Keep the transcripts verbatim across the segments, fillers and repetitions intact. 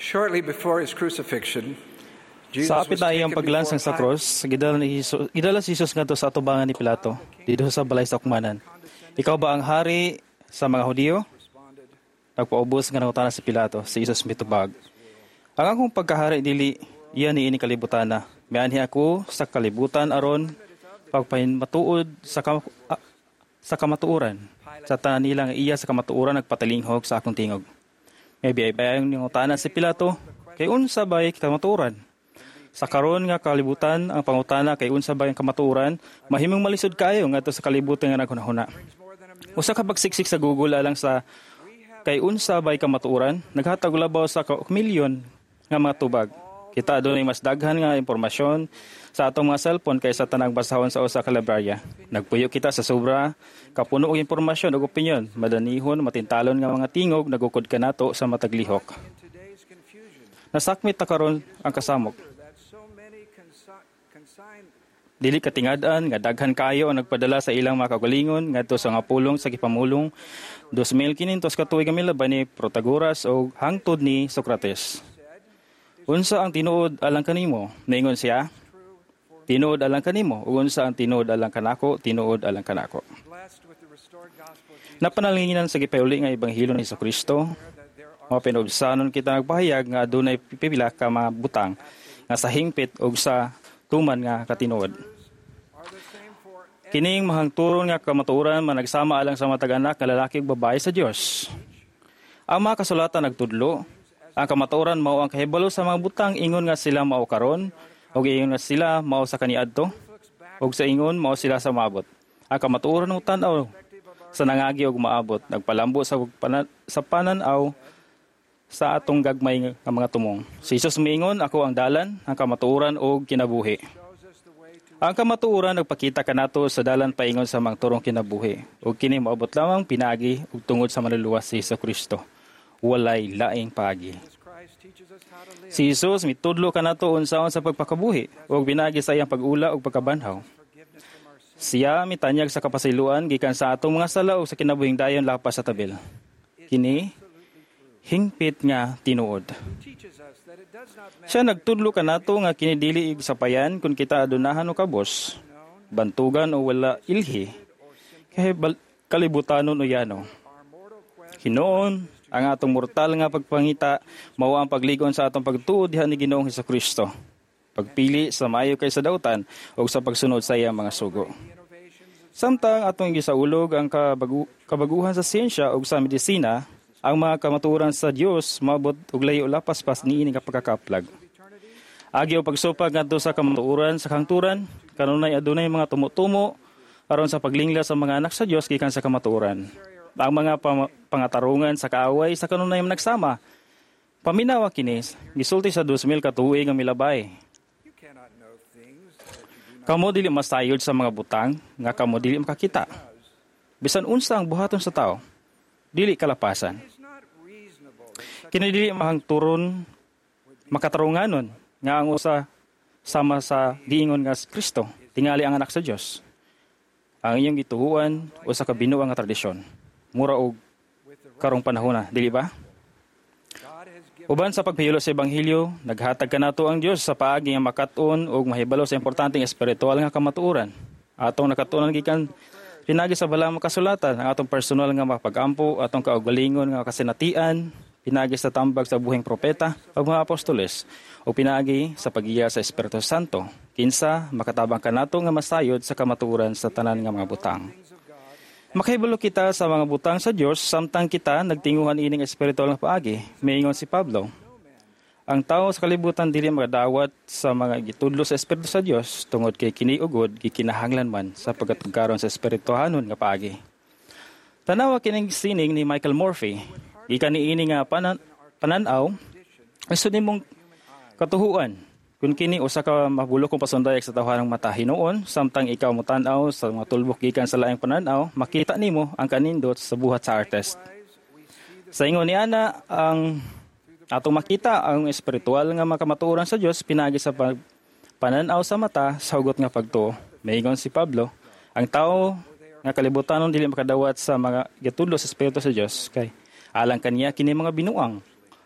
Shortly before his crucifixion, Jesus Sa was apit na iyang taken paglansang before sa cross, gidala ni Jesus, gidala si Jesus ngadto sa atubangan ni Pilato didto sa balay sa hukmanan. Ikaw ba ang hari sa mga Hudiyo? Nagpaubos nga nangutana si Pilato, si Jesus mitubag. Ang akong pagkahari dili iya niini kalibutan na. Mianhi ako sa kalibutan aron pagpahinmatuod sa kam- ah, sa kamatuoran. Sa tanan nila nga iya sa kamatuoran nagpatalinghog sa akong tingog. May biyay-bayang ningutana si Pilato, kay unsa bay kamatuoran? Sa karon nga kalibutan, ang pangutana kay unsa bay ang kamatuoran, mahimong malisod kayo ngadto sa kalibutan nga naghunahuna. Usa ka pagsiksik sa Google alang sa kay unsa bay kamatuoran, naghatag og labaw sa ka milyon nga mga tubag. Kita adunay mas daghan nga impormasyon sa atong mga cellphone kaysa tanang basahon sa usa ka librarya. Nagpuyo kita sa sobra kapuno og impormasyon ug opinyon, madanihon, matintalon nga mga tingog nagukod kanato sa matag lihok. Nasakmit ta karon ang kasamok. Dili katingad-an nga daghan kayo ang nagpadala sa ilang mga kagalingon ngadto sa nga pulong sa gipamulong two thousand five hundred ka tuig nga milabay ni Protagoras o hangtod ni Socrates. Unsa ang tinuod alang kanimo? Naingon siya, tinuod alang kanimo. Ug unsa ang tinuod alang kanako? Tinuod alang kanako. Napanalinginan sa gipayuli nga ebanghelyo ni Jesucristo, mga pinubsanon kita nagpahayag nga adunay pipila ka mga butang nga sa hingpit ug sa tuman nga katinuod. Kining mahangturon nga kamatuoran managsama alang sa matag-anak nga lalaki ug babae sa Dios. Ang mga kasulatan nagtudlo, ang kamatuoran mao ang kahibalo sa mga butang ingon nga sila mao karon ug ingon nga sila mao sa kaniadto ug sa ingon mao sila sa maabot. Ang kamatuoran ng tan-aw sa nangagi ug maabot nagpalambo sa panan- sa pananaw sa atong gagmay nga mga tumong. Si Jesus miingon, ako ang dalan, ang kamatuoran ug kinabuhi. Ang kamatuoran nagpakita kanato sa dalan paingon sa mga turong kinabuhi. Ug kini moabot lamang pinagi ug tungod sa manluluwas si Jesucristo. Walay laing paagi. Si Jesus mitudlo kanato unsaon sa pagpakabuhi ug binagi sa iyang pag-ula ug pagkabanhaw. Siya mitanyag sa kapasiluan gikan sa atong mga sala ug sa kinabuhing dayon lapas sa tabil. Kini hingpit nga tinuod. Siya nagtudlo kanato nga kini dili ig sapayan kun kita adunahan o kabos, bantugan o wala ilhi, kay kalibutanon o yano. Hinoon, ang atong mortal nga pagpangita mao ang pagligon sa atong pagtuod diha ni Ginoong Jesucristo. Pagpili sa maayo kay sa dautan o sa pagsunod sa iyang mga sugo. Samtang atong gisaulog ang kabagu- kabaguhan sa siyensya o sa medisina, ang mga kamatuoran sa Dios maabot og layo lapas pas niini nga pagkakaplag. Agi o pagsupag ngadto sa kamatuoran sa kangturan, kanunay adunay mga tumutumo aron sa paglingla sa mga anak sa Dios gikan sa kamatuoran. Ang mga pam- pangatarungan sa kaaway sa kanunay nagsama. Paminawa kini gisulti sa two thousand ka tuig nga milabay. Kamo dili masayod sa mga butang nga kamo dili makakita. Bisan unsa ang buhaton sa tao, dili kalapasan. Kini dili mahangturon makatarunganon nga ang usa sama sa giingon nga Kristo, tingali ang anak sa Dios. Ang inyong gituhuan usa ka binuang nga tradisyon. Mura og karong panahon, dili ba? Uban sa pagpahilo sa ebanghelyo, naghatag kanato ang Dios sa paagi nga makat-on ug mahibalo sa importanteng espiritual nga kamatuoran. Atong nakatunan gikan pinagi sa balang makasulatan ang atong personal nga mapag-ampo, atong kaugalingon nga kasinatian, pinagi sa tambag sa buhing propeta ug mga apostoles, o pinagi sa pagiya sa Espiritu Santo. Kinsa makatabang kanato nga masayod sa kamatuoran sa tanan nga mga butang. Makahibalo kita sa mga butang sa Dios samtang kita nagtinguhan ining espiritual nga paagi, miingon si Pablo. Ang tao sa kalibutan dili magadawat sa mga gitudlo sa espiritu sa Dios tungod kay kini ugod gikinahanglan man sa pagatugaron sa espirituhanon nga paagi. Tanawa kining sining ni Michael Murphy, gikan niini nga panan pananaw isu nimong katuhuan. Kung kini usa ka mabulok kung pasundayag sa tawhanang mata hinuon, samtang ikaw motanaw sa mga tulbok gikan sa laing pananaw, makita nimo ang kanindot sa buhat sa artist. Sa ingon ni ana, ang atong makita ang espiritual nga makamatuoran sa Dios pinagi sa pag pananaw sa mata sa hugot nga pagtuo. Maingon si Pablo, ang tao nga kalibutanon dili makadawat sa mga gitudlo sa espiritu sa Dios kay alang kaniya kini mga binuang o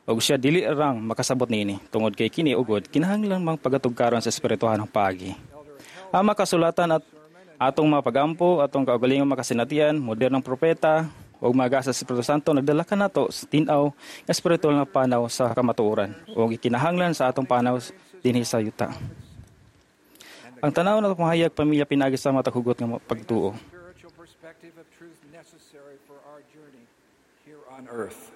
og siya dili rang makasabot niini tungod kay kini ugod kinahanglan mang pagatugkaron sa espirituhanong paagi. Ang makasulatan at atong mga pagampo, atong kaugalingong makasinatian, modernong propeta, o mga sa Espiritu Santo, nagdala ka nato sa tinaw ng espiritual nga panaw sa kamatuoran o ikinahanglan sa atong panaw dinhi sa yuta. Ang tanaw na pamahayag pamilya pinagi sa matahugot nga pagtuo. Spiritual perspective of truth necessary for our journey here on earth.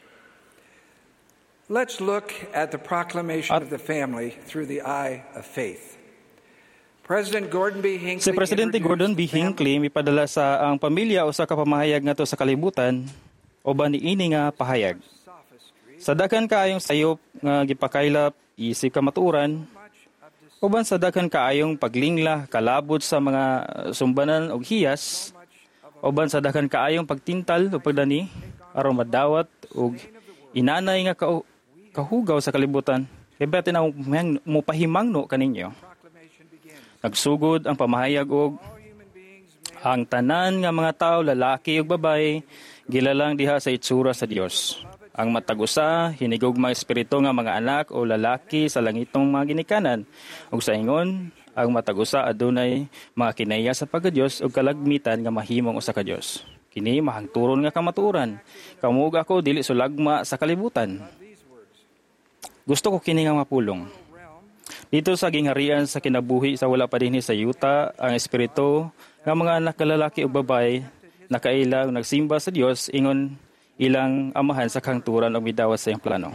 Let's look at the proclamation of the family through the eye of faith. President Gordon B. Hinckley Si Presidente Gordon B. Hinckley mipadala sa ang pamilya o sa kapamahayag nga to sa kalibutan o ba niini nga pahayag. Sa daghan kaayong sayop nga gipakaylap isip kamatuoran uban sa daghan kaayong paglingla kalabot sa mga sumbanan og hiyas uban sa daghan kaayong pagtintal o pagdani aron madawat og inanay nga ka- kahugaw sa kalibutan kay bati na mo pahimangno kaninyo. Nagsugod ang pamahayag og ang tanan nga mga tao, lalaki ug babae, gilalang diha sa itsura sa Dios. Ang matag usa, hinigugmang espiritu nga mga anak o lalaki sa langitong mga ginikanan. Ug sa ingon, ang matag usa adunay mga kinaya sa pagka-Dios ug kalagmitan nga mahimong usa ka Dios. Kini mahangturon nga kamatuoran. Kamug ako dili sulagma sa kalibutan. Gusto ko kini nga mapulong. Dito sa gingharian sa kinabuhi sa wala pa dinhi sa yuta, ang espiritu nga mga anak lalaki o babae nakailang nagsimba sa Dios ingon ilang amahan sa kahangturan o midawat sa iyang plano.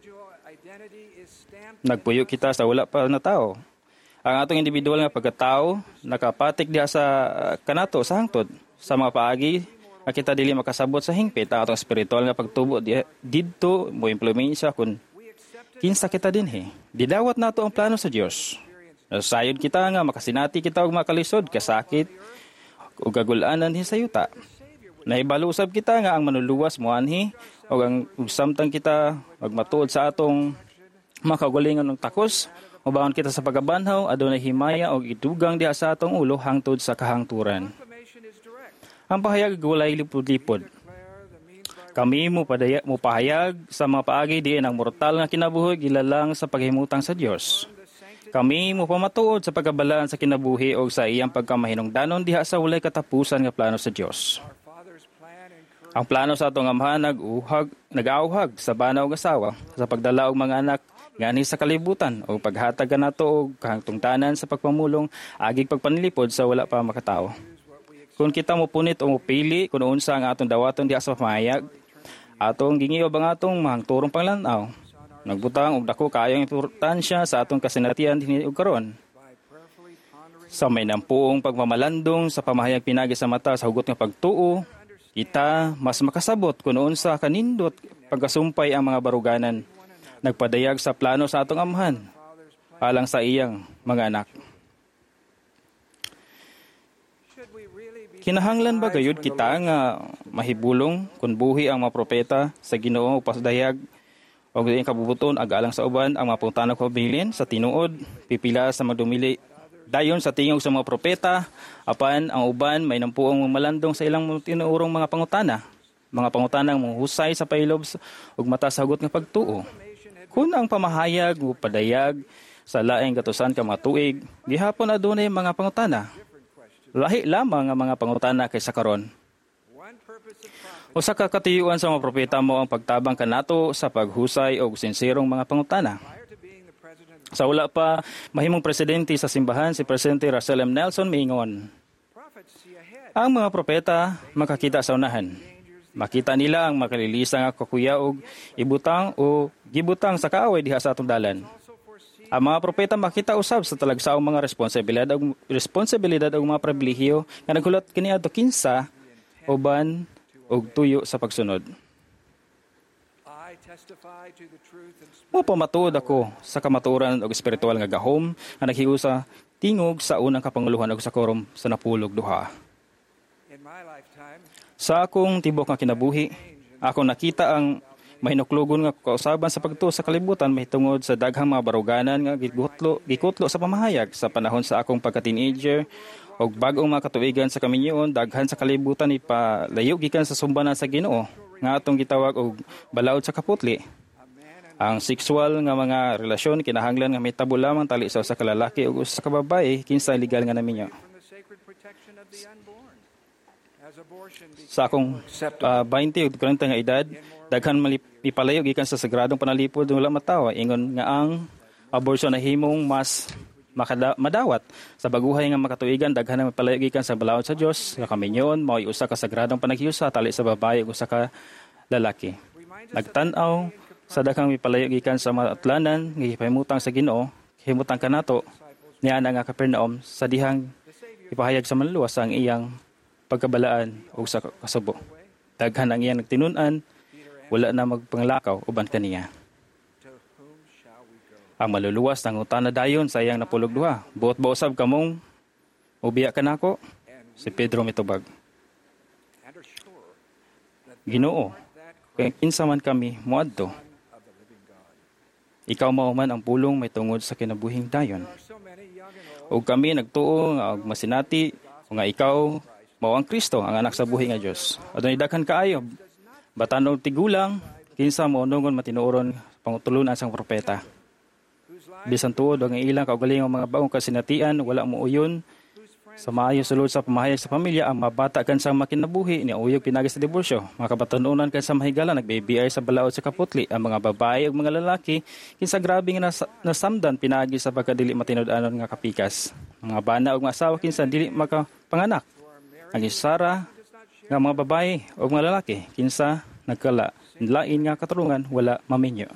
Nagpuyo kita sa wala pa na tao. Ang atong individual nga pagkatao nakapatik diha sa kanato sa hangtod sa mga paagi nga kita dili makasabot sa hingpit ang atong espiritual nga pagtubo didto mo impluwensya kun kinsa kita dinhi. Didawat nato ang plano sa Dios. Nasayod kita nga makasinati kita og makalisod kasakit ug kagul-anan hi sa yuta. Naibalusab kita nga ang manuluwas moanhi ug ang ug samtang kita magmatuod sa atong makagalingon ng takos ubaon kita sa pagabanhaw adunay himaya og idugang diha sa atong ulo hangtod sa kahangturan. Ang pahayag walay lipod-lipod. Kami mo padaya mo pahayag sa mga paagi diin ang mortal nga kinabuhi gilalang sa paghimutang sa Dios. Kami mo pamatuod sa pagabalaan sa kinabuhi o sa iyang pagkamahinungdanon diha sa walay katapusan nga plano sa Dios. Ang plano sa atong amahan nag-uhag, nag-auhag sa banaw nga asawa sa pagdala og mga anak ngani sa kalibutan o paghatag kanato og kahangtungtanan sa pagpamulong agig pagpanlipod sa wala pa makatao. Kung kita mo punit o mupili kung unsa ang atong dawaton diha sa pamahayag, atong gingiob ang atong mahangturong panglanaw. Nagbutang og dako kaayong importansya sa atong kasinatian dinhi ug karon. Sa may nampuong pagmamalandong sa pamahayag pinagi sa mata sa hugot nga pagtuo, kita mas makasabot kung unsa kanindot pagkasumpay ang mga baruganan. Nagpadayag sa plano sa atong amahan alang sa iyang mga anak. Kinahanglan ba gayud kita nga mahibulong kung buhi ang mga propeta sa Ginoo pasdayag o iyang kabubuton ag-alang sa uban ang mga pangutana ko bilin sa tinuod pipila sa madumili dayon sa tingog sa mga propeta apan ang uban may nampuong malandong sa ilang tinuurong mga pangutana mga pangutanang muhusay sa pailob ug mata sa hugot nga pagtuo. Kung ang pamahayag o padayag sa laing gatusan ka mga tuig gihapon adunay mga pangutana. Lahi lamang ang mga pangutana kaysa karon. Usa ka katiyuan sa mga propeta mo ang pagtabang kanato sa paghusay og sinsirong mga pangutana. Sa wala pa mahimong presidente sa simbahan si Presidente Russell M. Nelson miingon, ang mga propeta makakita sa unahan. Makita nila ang makalilisa nga kakuya og ibutang o gibutang sa kaaway diha sa atong dalan. Ang mga propeta makita usab sa talagsaong mga responsibilidad og responsibilidad og mga pribilehiyo nga naghulat kaniadto kinsa uban og tuyo sa pagsunod. Mo pamatuod ako sa kamatuoran og espiritual nga gahom nga naghiusa tingog sa unang kapanguluhan og sa korom sa napulog duha. Sa akong tibok nga kinabuhi, ako nakita ang mahinuklugon nga kausaban sa pagtuo sa kalibutan mahitungod sa daghang mga baruganan nga gikutlo gikutlo sa pamahayag sa panahon sa akong pagka-teenager og bag-ong mga katuigan sa kaminyoon daghan sa kalibutan ipalayo gikan sa sumbanan sa Ginoo nga atong gitawag og balaod sa kaputli. Ang sexual nga mga relasyon kinahanglan nga mahitabo lamang tali sa usa ka lalaki ug usa ka babae kinsa legal nga naminyo. Sa akong uh, twenty ug forty nga edad, daghan malipalayo gikan sa sagradong panalipod wala matawa ingon nga ang abortion na himong mas makada- madawat sa baguhay nga makatuigan daghan na mapalayo gikan sa balaod sa Dios nga kaminyon mao usa ka sagradong panaghiusa tali sa babae ug usa ka lalaki. Nagtan-aw sa daghang mipalayo gikan sa mga atlanan nga gipahimutang sa Ginoo, himutang kanato niya nga Capernaum sa dihang ipahayag sa manluwas ang iyang pagkabalaan ug sa kasubo. Daghan ang iyang nagtinun-an, wala na magpanglakaw uban kaniya. Ang maluluwas ng utana dayon sa iyang napulog duha. Buot ba usab kamong ubiya ka nako? Si Pedro mitubag. Ginoo, kay kinsa man kami moadto. Ikaw mao man ang pulong may tungod sa kinabuhing dayon. Ug kami nagtuo nga masinati nga ikaw mao ang Kristo, ang anak sa buhi nga Dios. Adunay daghan kaayo batanog tigulang kinsa maunungon matinuoron pangutulunan sang propeta. Bisan tuod ang ilang kaugalingong mga baong kasinatian wala mo uyon sa maayo sulod sa pamahayag sa pamilya ang mabata kan sa makinabuhi ni uyog pinagi sa diborsyo. Mga kabatanunan kan sa mahigala nagb-B I sa balaod sa kaputli ang mga babae ug mga lalaki kinsa grabe nga nas- nasamdan pinagi sa pagkadili matinud-anon nga kapikas. Mga bana ug mga asawa kinsa dili makapanganak. Ang Sara nga mga babae ug mga lalaki kinsa nagkala lain nga katurungan wala maminyo.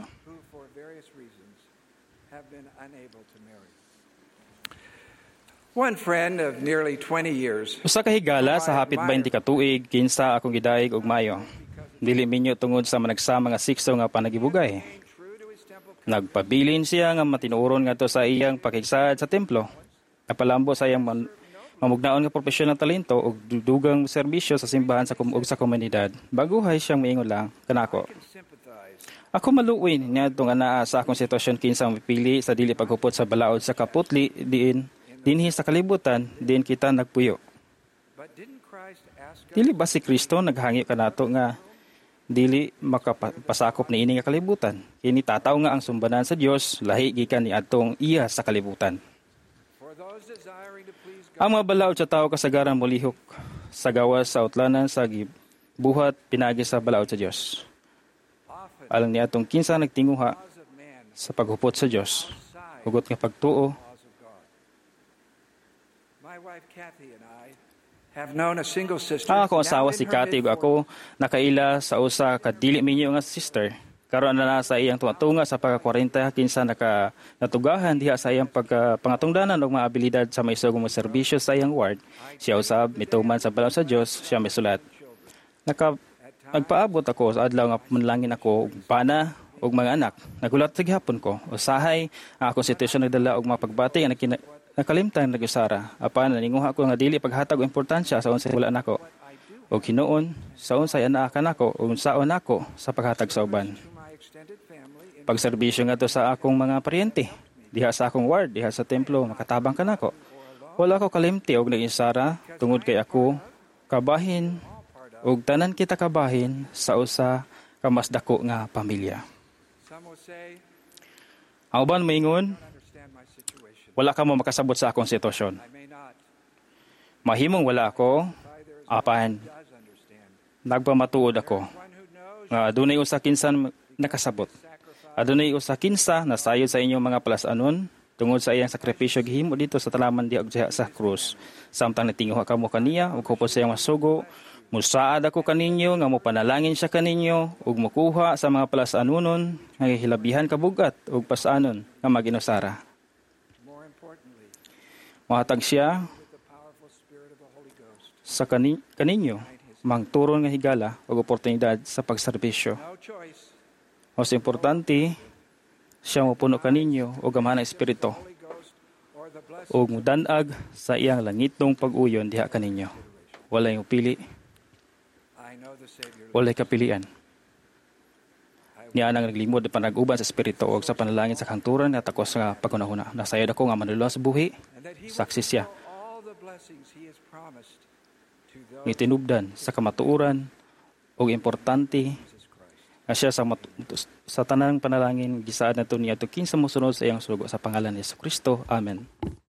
One friend of nearly twenty years. Usa ka higala sa hapit twenty ka tuig kinsa akong gidayeg og maayo. Dili minyo tungod sa managsama nga sikso nga panagibugay. Nagpabilin siya nga matinuoron ngadto sa iyang pakigsaad sa templo. Napalambo sa iyang man- mamugnaon nga profesional talento ug dudugang serbisyo sa simbahan sa ug sa komunidad. Baguhay siyang miingon lang kanako. Ako maluoy niadto nga naa sa akong sitwasyon kinsa mipili sa dili paghupot sa balaod sa kaputli diin dinhi sa kalibutan, din kita nagpuyo. Dili ba si Kristo naghangi kanato nga dili makapasakop ni ini nga kalibutan? Kini tataw nga ang sumbanan sa Dios lahi gikan ni adtong iya sa kalibutan. Ang mga balaod sa tao kasagaran molihok sa gawas sa utlanan sa gibuhat pinagi sa balaod sa Dios. Alang ni atong kinsa nagtinguha sa paghupot sa Dios, hugot nga pagtuo. Ang akong asawa si Cathy ug ako nakaila sa usa ka dili minyo nga sister. Karon na na sa iyang tumatunga sa pagka-forty kinsa naka natugahan diha sa iyang pagpangatungdanan og mga abilidad sa maisugong mga serbisyo sa iyang ward. Siya usab mituman sa balaod sa Dios, siya misulat. Naka nagpaabot ako sa adlaw nga manlangin ako og bana og mga anak. Nagulat sa gihapon ko. Usahay ang akong sitwasyon nagdala og mga pagbati nga nakina nakalimtan nag-usara. Apan naninguha ko nga dili paghatag og importansya sa unsay wala nako. Og hinuon sa unsay anaa kanako ug unsaon nako sa paghatag sa uban. Pagserbisyo nga to sa akong mga paryente, diha sa akong ward, diha sa templo, makatabang kanako. Wala ko kalimti og nag-usara tungod kay ako kabahin ug tanan kita kabahin sa usa ka mas dako nga pamilya. Ang uban moingon, wala ka mo makasabot sa akong sitwasyon. Mahimong wala ako, apan nagpamatuod ako. Nga adunay usa kinsa nakasabot. Adunay usa kinsa nasayod sa inyong mga palasanon tungod sa iyang sakripisyo gihimo dito sa talaman diha sa krus. Samtang natinguha kamo kaniya ug hupot sa iyang masugo, musaad ako kaninyo nga mopanalangin siya kaninyo ug mokuha sa mga palasanonon nga hilabihan kabugat ug pasanon nga maginusara. Mahatag siya sa kani- kaninyo mangturon nga higala ug oportunidad sa pagserbisyo. Mas importante, siya mopuno kaninyo o gamhanang espiritu o mudanag sa iyang langitong pag-uyon diha kaninyo. Walay upili, walay kapilian. Niya nang naglimod pa nag-uban sa espiritu o sa panalangin sa kanturan at takos nga pagkunahuna. Nasayod ako nga manulungan sa buhi, saksi siya. Itinubdan sa kamatuoran o importante nga siya sa mat- sa tanang panalangin gisaad nato niya to kinsa mosunod sa iyang sugo sa pangalan ni Jesu Kristo. Amen.